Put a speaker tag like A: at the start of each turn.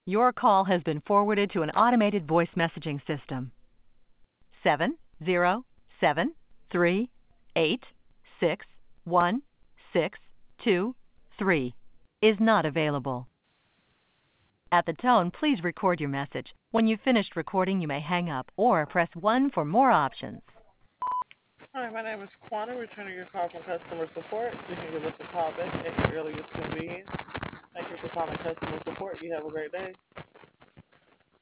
A: Your call has been forwarded to an automated voice messaging system. 707386162 is not available. At the tone, please record your message. When you've finished recording, you may hang up or press 1 for more options.
B: Hi, my name is Quanta, returning your call from customer support. You can give us a call back at your earliest convenience. Thank you for calling customer support. You have a great day.